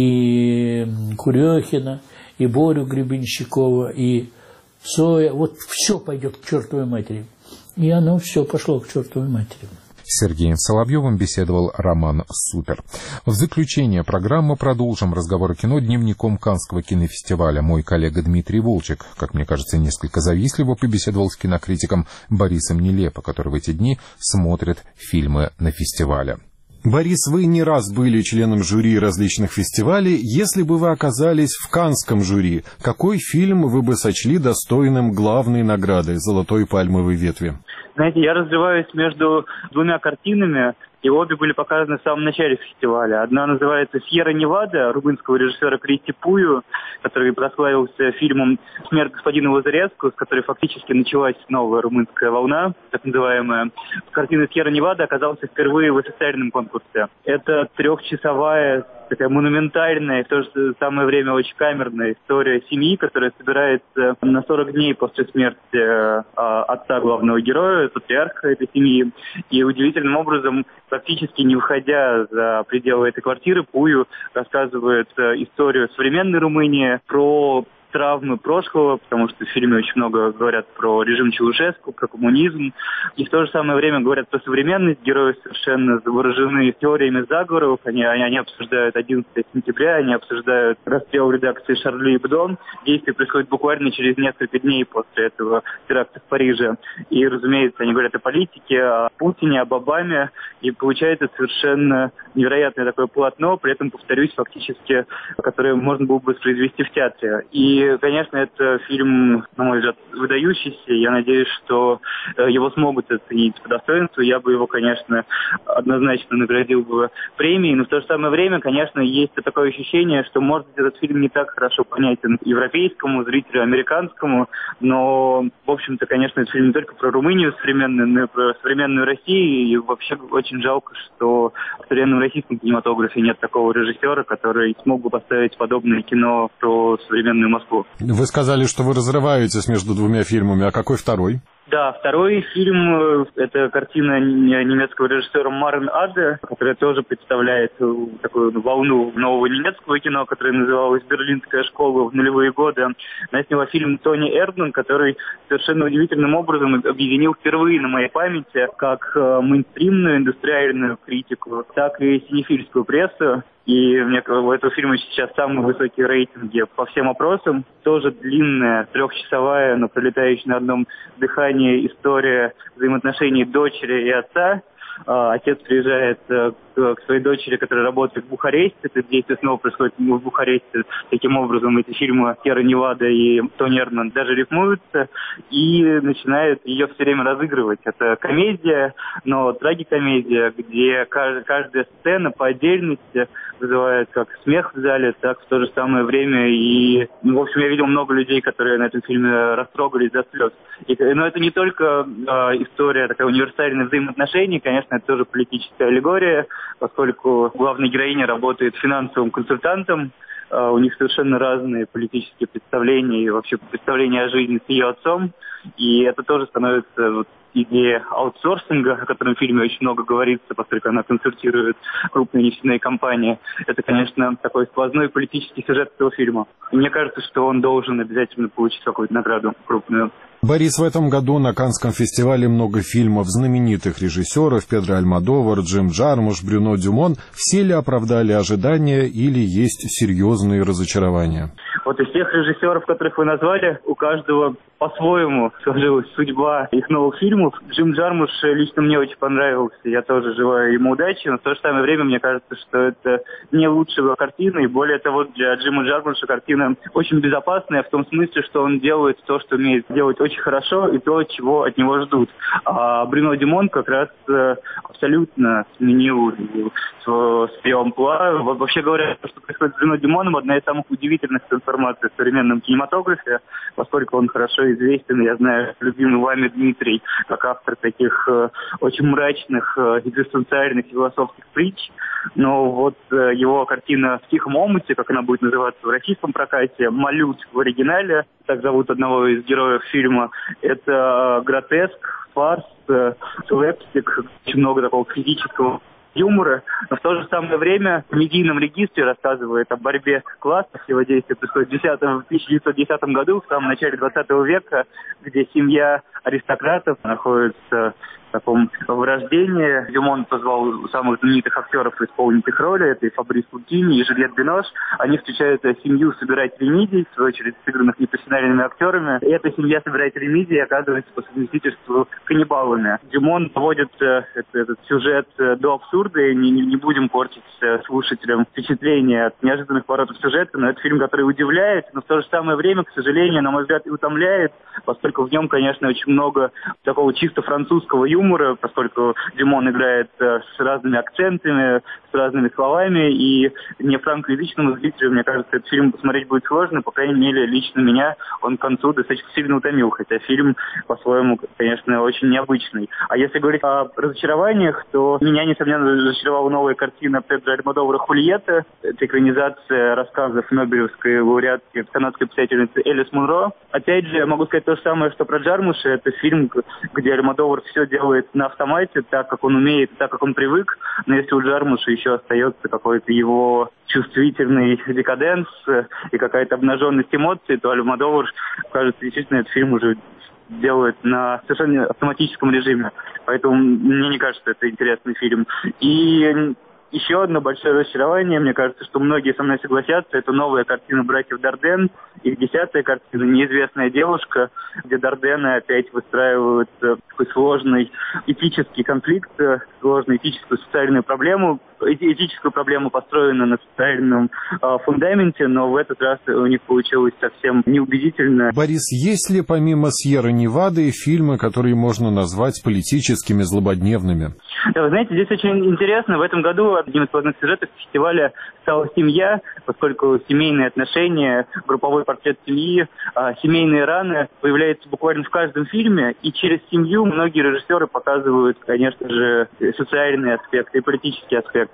и Курехина, и Борю Гребенщикова, и Цоя. Вот все пойдет к чертовой матери. И оно все пошло к чертовой матери.
С Сергеем Соловьевым беседовал Роман Супер. В заключение программы продолжим разговор о кино дневником Каннского кинофестиваля. Мой коллега Дмитрий Волчек, как мне кажется, несколько завистливо побеседовал с кинокритиком Борисом Нелепо, который в эти дни смотрит фильмы на фестивале.
Борис, вы не раз были членом жюри различных фестивалей. Если бы вы оказались в Каннском жюри, какой фильм вы бы сочли достойным главной награды «Золотой пальмовой ветви»?
Знаете, я разрываюсь между двумя картинами, и обе были показаны в самом начале фестиваля. Одна называется «Сьерра-Невада» румынского режиссера Кристи Пую, который прославился фильмом «Смерть господина Лазареску», с которой фактически началась новая румынская волна, так называемая. Картина «Сьерра-Невада» оказалась впервые в официальном конкурсе. Это трехчасовая, такая монументальная и в то же самое время очень камерная история семьи, которая собирается на сорок дней после смерти э, отца главного героя, патриарха этой семьи. И удивительным образом, практически не выходя за пределы этой квартиры, Пую рассказывает э, историю современной Румынии, про травмы прошлого, потому что в фильме очень много говорят про режим Чаушеску, про коммунизм, и в то же самое время говорят про современность. Герои совершенно заворожены теориями заговоров, они, они, они обсуждают одиннадцатое сентября, они обсуждают расстрел редакции Шарли Эбдо. Действие происходит буквально через несколько дней после этого теракта в Париже. И, разумеется, они говорят о политике, о Путине, об Обаме, и получается совершенно невероятное такое полотно, при этом, повторюсь, фактически, которое можно было бы воспроизвести в театре. И И, конечно, это фильм, на мой взгляд, выдающийся. Я надеюсь, что его смогут оценить по достоинству. Я бы его, конечно, однозначно наградил бы премией. Но в то же самое время, конечно, есть такое ощущение, что, может быть, этот фильм не так хорошо понятен европейскому зрителю, американскому. Но, в общем-то, конечно, этот фильм не только про Румынию современную, но и про современную Россию. И вообще очень жалко, что в современном российском кинематографе нет такого режиссера, который смог бы поставить подобное кино про современную Москву.
Вы сказали, что вы разрываетесь между двумя фильмами, а какой второй?
Да, второй фильм – это картина немецкого режиссера Марен Аде, которая тоже представляет такую волну нового немецкого кино, которое называлось «Берлинская школа» в нулевые годы. Она сняла фильм Тони Эрдман, который совершенно удивительным образом объединил впервые на моей памяти как мейнстримную индустриальную критику, так и синефильскую прессу. И мне у этого фильма сейчас самые высокие рейтинги по всем опросам. Тоже длинная, трехчасовая, но пролетающая на одном дыхании история взаимоотношений дочери и отца. Отец приезжает к своей дочери, которая работает в Бухаресте. Это действие снова происходит в Бухаресте. Таким образом, эти фильмы «Сьерра-Невада» и Тони Эрдман даже рифмуются. И начинает ее все время разыгрывать. Это комедия, но трагикомедия, где каждая сцена по отдельности вызывает как смех в зале, так в то же самое время. И, ну, в общем, я видел много людей, которые на этом фильме растрогались до слез. И, но это не только э, история такая универсальных взаимоотношений, конечно, это тоже политическая аллегория, поскольку главная героиня работает финансовым консультантом. Uh, у них совершенно разные политические представления и вообще представления о жизни с ее отцом. И это тоже становится вот, идея аутсорсинга, о котором в фильме очень много говорится, поскольку она консультирует крупные нефтяные компании. Это, конечно, такой сквозной политический сюжет этого фильма. И мне кажется, что он должен обязательно получить какую-то награду крупную.
Борис, в этом году на Каннском фестивале много фильмов знаменитых режиссеров: Педро Альмодовар, Джим Джармуш, Брюно Дюмон. Все ли оправдали ожидания или есть серьезные разочарования?
Вот из тех режиссеров, которых вы назвали, у каждого по-своему сложилась судьба их новых фильмов. Джим Джармуш лично мне очень понравился, я тоже желаю ему удачи, но в то же самое время мне кажется, что это не лучшая его картина, и более того, для Джима Джармуша картина очень безопасная в том смысле, что он делает то, что умеет делать очень хорошо, и то, чего от него ждут. А Брюно Дюмон как раз абсолютно сменил свое амплуа. Вообще говоря, то, что происходит с Брюно Дюмоном, одна из самых удивительных трансформаций в современном кинематографе, поскольку он хорошо известен, я знаю, любимый вами Дмитрий, как автор таких э, очень мрачных, э, экзистенциальных философских притч. Но вот э, его картина «В тихом омуте», как она будет называться в российском прокате, «Малют» в оригинале, так зовут одного из героев фильма, это гротеск, фарс, э, слэпстик, очень много такого физического юмора, но в то же самое время в медийном регистре рассказывает о борьбе классов. Его действие происходит в тысяча девятьсот десятом году, в самом начале двадцатого века, где семья аристократов находится в таком вырождении. Дюмон позвал самых знаменитых актеров исполнить их роли. Это и Фабрис Лукини, и Жюльет Бинош. Они встречают семью собирателей мидий, в свою очередь сыгранных непрофессиональными актерами. И эта семья собирателей мидий оказывается по совместительству каннибалами. Дюмон доводит этот, этот сюжет до абсурда, и не, не будем портить слушателям впечатление от неожиданных поворотов сюжета, но это фильм, который удивляет, но в то же самое время, к сожалению, на мой взгляд, и утомляет, поскольку в нем, конечно, очень много такого чисто французского юмора, поскольку Дюмон играет с разными акцентами, с разными словами, и не франкоязычному зрителю, мне кажется, этот фильм посмотреть будет сложно, по крайней мере, лично меня он к концу достаточно сильно утомил, хотя фильм, по-своему, конечно, очень необычный. А если говорить о разочарованиях, то меня, несомненно, разочаровала новая картина Педро Альмодовара «Хульетта». Это экранизация рассказов нобелевской лауреатки, канадской писательницы Элис Мунро. Опять же, я могу сказать то же самое, что про Джармуша. Это фильм, где Альмодовар все делает на автомате, так, как он умеет, так, как он привык. Но если у Джармуша еще остается какой-то его чувствительный декаденс и какая-то обнаженность эмоций, то Альмодовар, кажется, действительно этот фильм уже делает на совершенно автоматическом режиме. Поэтому мне не кажется, что это интересный фильм. И еще одно большое разочарование, мне кажется, что многие со мной согласятся, это новая картина братьев Дарден, их десятая картина «Неизвестная девушка», где Дардены опять выстраивают такой сложный этический конфликт, сложную этическую социальную проблему. Этическую проблему построена на социальном э, фундаменте, но в этот раз у них получилось совсем неубедительно.
Борис, есть ли помимо «Сьерра-Невады» фильмы, которые можно назвать политическими, злободневными?
Да, вы знаете, здесь очень интересно. В этом году одним из главных сюжетов фестиваля стала семья, поскольку семейные отношения, групповой портрет семьи, э, семейные раны появляются буквально в каждом фильме, и через семью многие режиссеры показывают, конечно же, социальные аспекты и политические аспекты.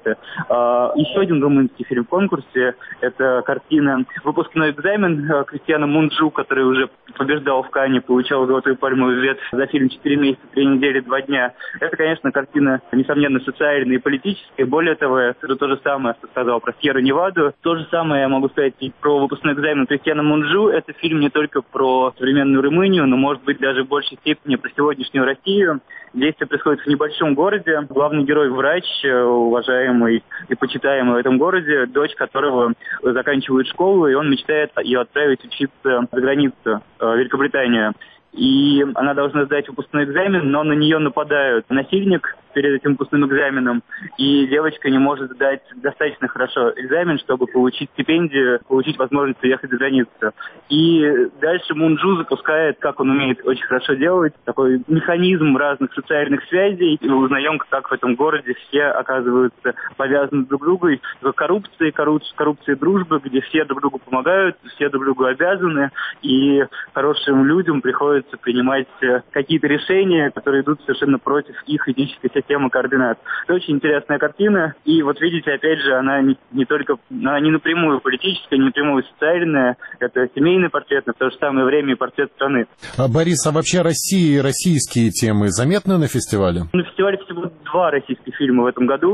Еще один румынский фильм в конкурсе – это картина «Выпускной экзамен» Кристиана Мунджу, который уже побеждал в Канне, получал золотую пальмовую ветвь за фильм «Четыре месяца, три недели, два дня». Это, конечно, картина, несомненно, социальная и политическая. Более того, я скажу то же самое, что сказал про «Сьерра-Неваду». То же самое я могу сказать и про «Выпускной экзамен» Кристиана Мунджу. Это фильм не только про современную Румынию, но, может быть, даже в большей степени про сегодняшнюю Россию. Действие происходит в небольшом городе. Главный герой – врач, уважаемый и почитаемый в этом городе, дочь которого заканчивает школу, и он мечтает ее отправить учиться за границу, в Великобританию. И она должна сдать выпускной экзамен, но на нее нападают насильник перед этим выпускным экзаменом, и девочка не может сдать достаточно хорошо экзамен, чтобы получить стипендию, получить возможность уехать за границу. И дальше Мунджу запускает, как он умеет очень хорошо делать, такой механизм разных социальных связей, и мы узнаем, как в этом городе все оказываются повязаны друг с другом, коррупции, коррупции дружбы, где все друг другу помогают, все друг другу обязаны, и хорошим людям приходится принимать какие-то решения, которые идут совершенно против их этической системы координат. Это очень интересная картина, и вот видите, опять же, она не, не только, она не напрямую политическая, не напрямую социальная, это семейный портрет, но в то же самое время и портрет страны.
А, Борис, а вообще Россия и российские темы заметны на фестивале?
На фестивале всего два российских фильма в этом году.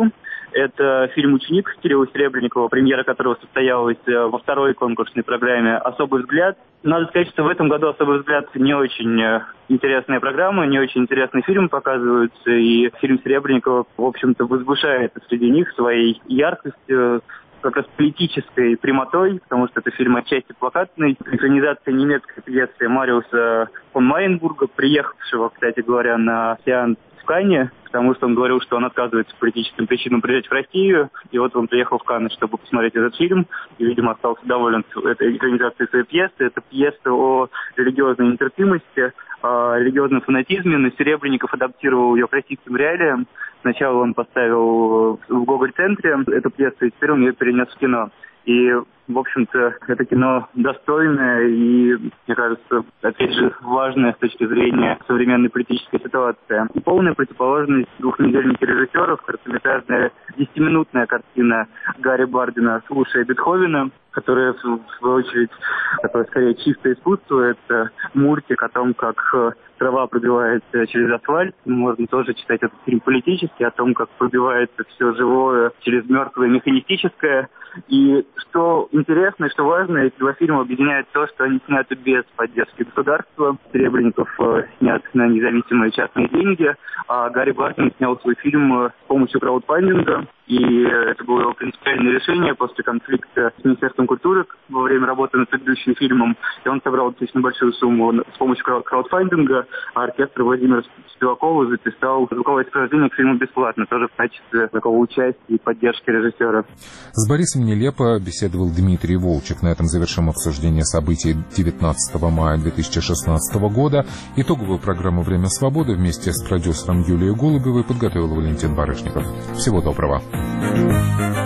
Это фильм «Ученик» Кирилла Серебренникова, премьера которого состоялась во второй конкурсной программе «Особый взгляд». Надо сказать, что в этом году «Особый взгляд» не очень интересная программа, не очень интересные фильмы показываются, и фильм Серебренникова, в общем-то, возвышает среди них своей яркостью, как раз политической прямотой, потому что это фильм отчасти плакатный, экранизация немецкой пьесы Мариуса фон Майенбурга, приехавшего, кстати говоря, на сеанс в Канне, потому что он говорил, что он отказывается по политическим причинам приезжать в Россию, и вот он приехал в Канны, чтобы посмотреть этот фильм, и, видимо, остался доволен этой экранизацией своей пьесы. Это пьеса о религиозной нетерпимости, о религиозном фанатизме, но Серебренников адаптировал ее к российским реалиям. Сначала он поставил в Гоголь-центре эту пьесу, и теперь он ее перенес в кино. И, в общем-то, это кино достойное и, мне кажется, опять же, важное с точки зрения современной политической ситуации. И полная противоположность двухнедельники режиссеров, короткометражная десятиминутная картина Гарри Бардина «Слушая Бетховена», которая, в свою очередь, такое, скорее, чистое искусство. Это мультик о том, как трава пробивается через асфальт. Можно тоже читать этот фильм политически, о том, как пробивается все живое через мертвое механистическое. И что интересно и что важно, эти два фильма объединяют то, что они сняты без поддержки государства. Серебренников э, снят на независимые частные деньги, а Гарри Бардин снял свой фильм с помощью краудфандинга. И это было его принципиальное решение после конфликта с Министерством культуры во время работы над предыдущим фильмом. И он собрал достаточно большую сумму с помощью краудфандинга, а оркестр Владимира Спивакова записал звуковое сопровождение к фильму бесплатно, тоже в качестве такого участия и поддержки режиссера.
С Борисом Нелепо беседовал Дмитрий Волчек. На этом завершим обсуждение событий девятнадцатого мая две тысячи шестнадцатого года. Итоговую программу «Время свободы» вместе с продюсером Юлией Голубевой подготовил Валентин Барышников. Всего доброго. Thank you.